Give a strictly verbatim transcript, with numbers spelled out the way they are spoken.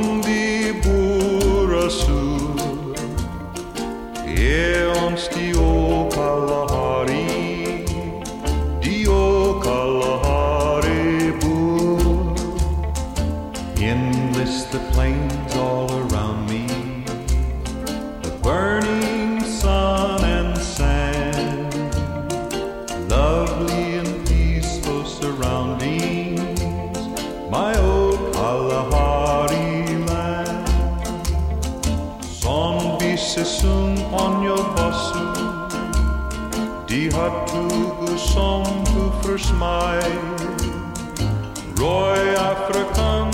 di Burasur e ons di o Kalahari, di o Kalahari Bur. Enlist the plains all around me, the burning sun and sand, lovely and peaceful surroundings, my old Kalahari land. Son bisesun onyo basu, di hatu som hu försmaj, Roy Afrikan